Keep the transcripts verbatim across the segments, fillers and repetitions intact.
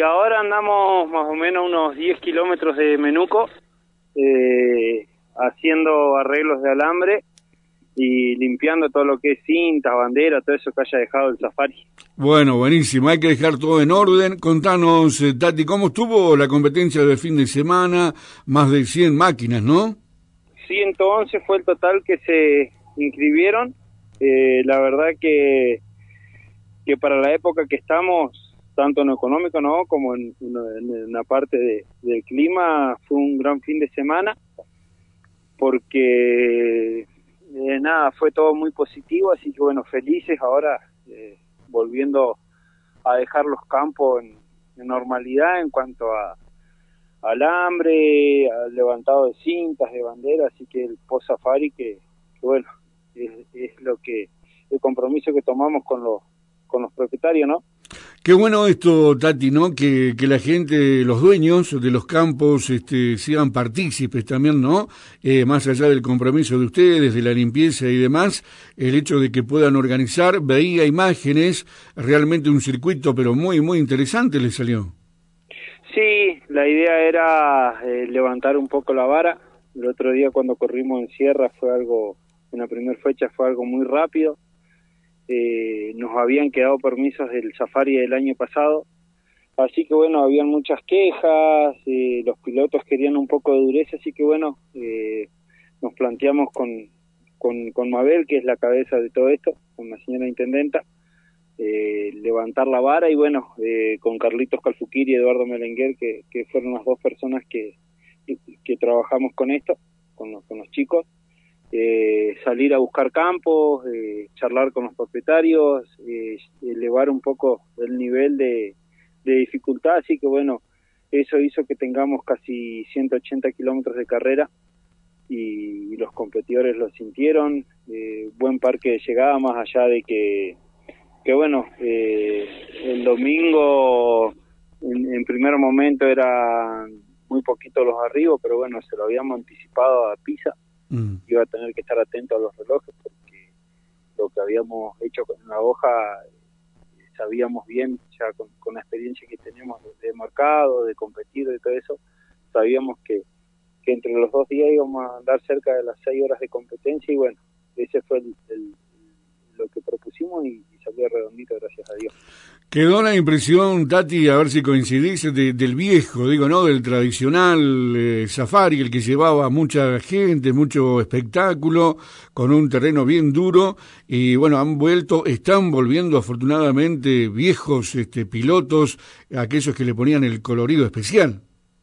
ahora andamos más o menos unos diez kilómetros de Menuco, eh, haciendo arreglos de alambre y limpiando todo lo que es cintas, banderas, todo eso que haya dejado el safari. Bueno, buenísimo, hay que dejar todo en orden. Contanos, eh, Tati, ¿cómo estuvo la competencia del fin de semana? Más de cien máquinas, ¿no? ciento once fue el total que se inscribieron. Eh, la verdad que, que para la época que estamos, tanto en lo económico, ¿no?, como en, en, en la parte de, del clima, fue un gran fin de semana, porque eh, nada, fue todo muy positivo, así que bueno, felices ahora, eh, volviendo a dejar los campos en, en normalidad en cuanto a alambre, al levantado de cintas, de banderas, así que el post safari que, que bueno, es, es lo que, el compromiso que tomamos con los, con los propietarios, ¿no? Qué bueno esto, Tati, ¿no? Que, que la gente, los dueños de los campos, este, sean partícipes también, ¿no? Eh, más allá del compromiso de ustedes, de la limpieza y demás, el hecho de que puedan organizar, veía imágenes, realmente un circuito, pero muy, muy interesante les salió. Sí, la idea era eh, levantar un poco la vara. El otro día cuando corrimos en Sierra fue algo, en la primera fecha fue algo muy rápido. Eh, nos habían quedado permisos del safari del año pasado, así que bueno, habían muchas quejas, eh, los pilotos querían un poco de dureza, así que bueno, eh, nos planteamos con, con, con Mabel, que es la cabeza de todo esto, con la señora intendenta, eh, levantar la vara, y bueno, eh, con Carlitos Calfuquir y Eduardo Melenguer, que, que fueron las dos personas que, que, que trabajamos con esto, con los, con los chicos. Eh, salir a buscar campos, eh, charlar con los propietarios, eh, elevar un poco el nivel de, de dificultad, así que bueno, eso hizo que tengamos casi ciento ochenta kilómetros de carrera y, y los competidores lo sintieron, eh, buen parque de llegada, más allá de que, que bueno, eh, el domingo en, en primer momento eran muy poquitos los arribos, pero bueno, se lo habíamos anticipado a Pisa. Mm. Iba a tener que estar atento a los relojes porque lo que habíamos hecho con la hoja eh, sabíamos bien, ya con, con la experiencia que tenemos de, de mercado, de competir, de todo eso, sabíamos que, que entre los dos días íbamos a andar cerca de las seis horas de competencia, y bueno, ese fue el, el, lo que propusimos y, y salió redondito, gracias a Dios. Quedó la impresión, Tati, a ver si coincidís, de, del viejo, digo, ¿no? Del tradicional eh, safari, el que llevaba mucha gente, mucho espectáculo, con un terreno bien duro, y bueno, han vuelto, están volviendo afortunadamente viejos este, pilotos, aquellos que le ponían el colorido especial.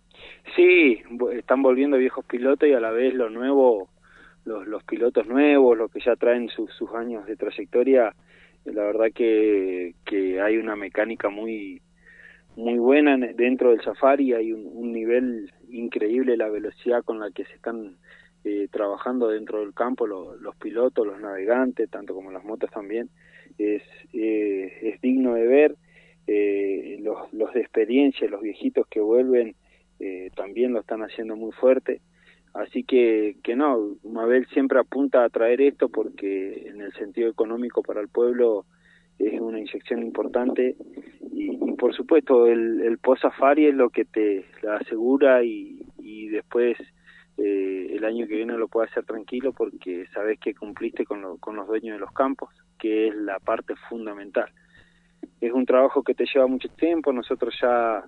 Sí, están volviendo viejos pilotos y a la vez lo nuevo, los, los pilotos nuevos, los que ya traen sus, sus años de trayectoria. La verdad que, que hay una mecánica muy muy buena dentro del safari, hay un, un nivel increíble, la velocidad con la que se están eh, trabajando dentro del campo lo, los pilotos, los navegantes, tanto como las motos también, es, eh, es digno de ver. Eh, los, los de experiencia, los viejitos que vuelven, eh, también lo están haciendo muy fuerte. Así que, que no, Mabel siempre apunta a traer esto porque en el sentido económico para el pueblo es una inyección importante y, y por supuesto el, el post-safari es lo que te la asegura y, y después eh, el año que viene lo puedes hacer tranquilo porque sabes que cumpliste con, lo, con los dueños de los campos, que es la parte fundamental. Es un trabajo que te lleva mucho tiempo, nosotros ya...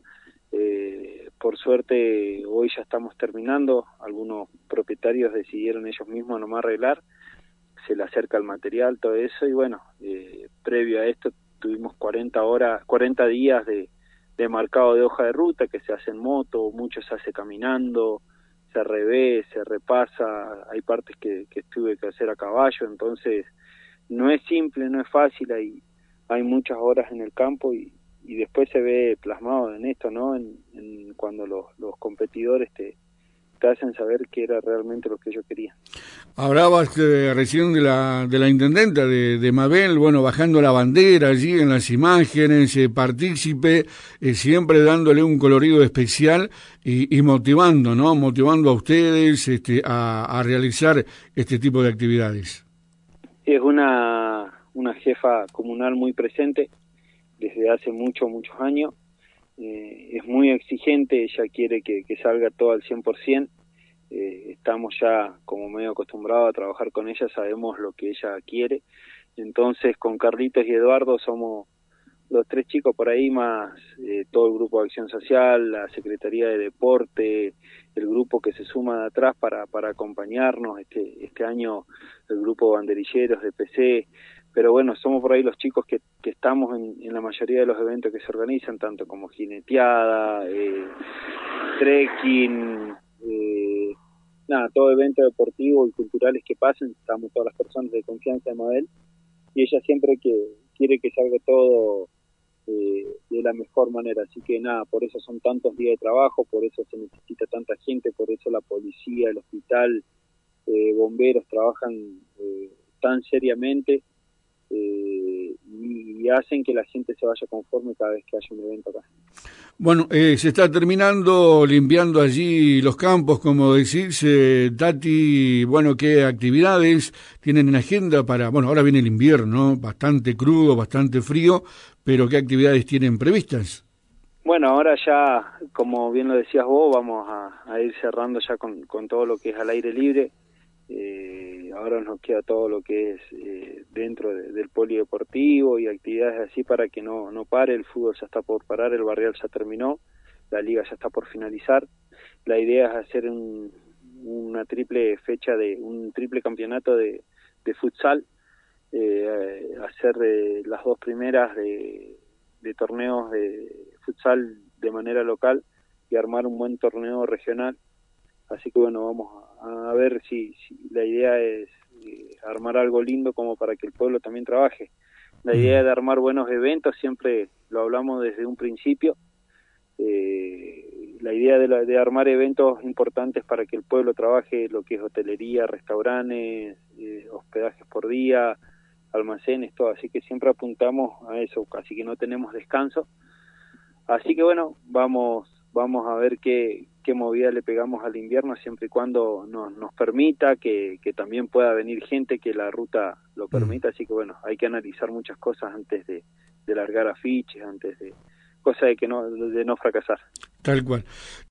Eh, por suerte hoy ya estamos terminando, algunos propietarios decidieron ellos mismos nomás arreglar, se le acerca el material, todo eso, y bueno, eh, previo a esto tuvimos cuarenta horas, cuarenta días de, de marcado de hoja de ruta que se hace en moto, mucho se hace caminando, se revé, se repasa, hay partes que, que tuve que hacer a caballo, entonces no es simple, no es fácil, hay, hay muchas horas en el campo y y después se ve plasmado en esto, ¿no? En, en cuando los, los competidores te, te hacen saber que era realmente lo que ellos querían. Hablabas eh, recién de la de la intendenta de, de Mabel, bueno, bajando la bandera allí en las imágenes, eh, partícipe, eh, siempre dándole un colorido especial y, y motivando, ¿no? Motivando a ustedes este, a, a realizar este tipo de actividades. Es una, una jefa comunal muy presente, desde hace muchos, muchos años. Eh, muy exigente, ella quiere que, que salga todo al cien por ciento. Eh, estamos ya como medio acostumbrados a trabajar con ella, sabemos lo que ella quiere. Entonces con Carlitos y Eduardo somos los tres chicos por ahí, más eh, todo el grupo de Acción Social, la Secretaría de Deporte, el grupo que se suma de atrás para, para acompañarnos. Este, este año el grupo Banderilleros de P C, pero bueno, somos por ahí los chicos que, que estamos en, en la mayoría de los eventos que se organizan, tanto como jineteada, eh, trekking, eh, nada, todo evento deportivo y culturales que pasen, estamos todas las personas de confianza de Mabel, y ella siempre que quiere que salga todo eh, de la mejor manera, así que nada, por eso son tantos días de trabajo, por eso se necesita tanta gente, por eso la policía, el hospital, eh, bomberos trabajan eh, tan seriamente, eh, y, y hacen que la gente se vaya conforme cada vez que haya un evento acá. Bueno, eh, se está terminando limpiando allí los campos, como decís, eh, Tati. Bueno, ¿qué actividades tienen en agenda para, bueno, ahora viene el invierno, bastante crudo, bastante frío, pero qué actividades tienen previstas? Bueno, ahora ya, como bien lo decías vos, vamos a, a ir cerrando ya con, con todo lo que es al aire libre. Eh, ahora nos queda todo lo que es eh, dentro de, del polideportivo y actividades así para que no, no pare. El fútbol ya está por parar, el barrial ya terminó, la liga ya está por finalizar. La idea es hacer un, una triple fecha, de un triple campeonato de, de futsal, eh, hacer eh, las dos primeras de, de torneos de futsal de manera local y armar un buen torneo regional. Así que bueno, vamos a, a ver si, si la idea es eh, armar algo lindo como para que el pueblo también trabaje. La idea de armar buenos eventos siempre lo hablamos desde un principio. Eh, la idea de, la, de armar eventos importantes para que el pueblo trabaje, lo que es hotelería, restaurantes, eh, hospedajes por día, almacenes, todo. Así que siempre apuntamos a eso, así que no tenemos descanso. Así que bueno, vamos vamos a ver qué, qué movida le pegamos al invierno, siempre y cuando nos, nos permita, que, que también pueda venir gente, que la ruta lo permita. Así que bueno, hay que analizar muchas cosas antes de, de largar afiches, antes de cosas de que no de no fracasar. Tal cual.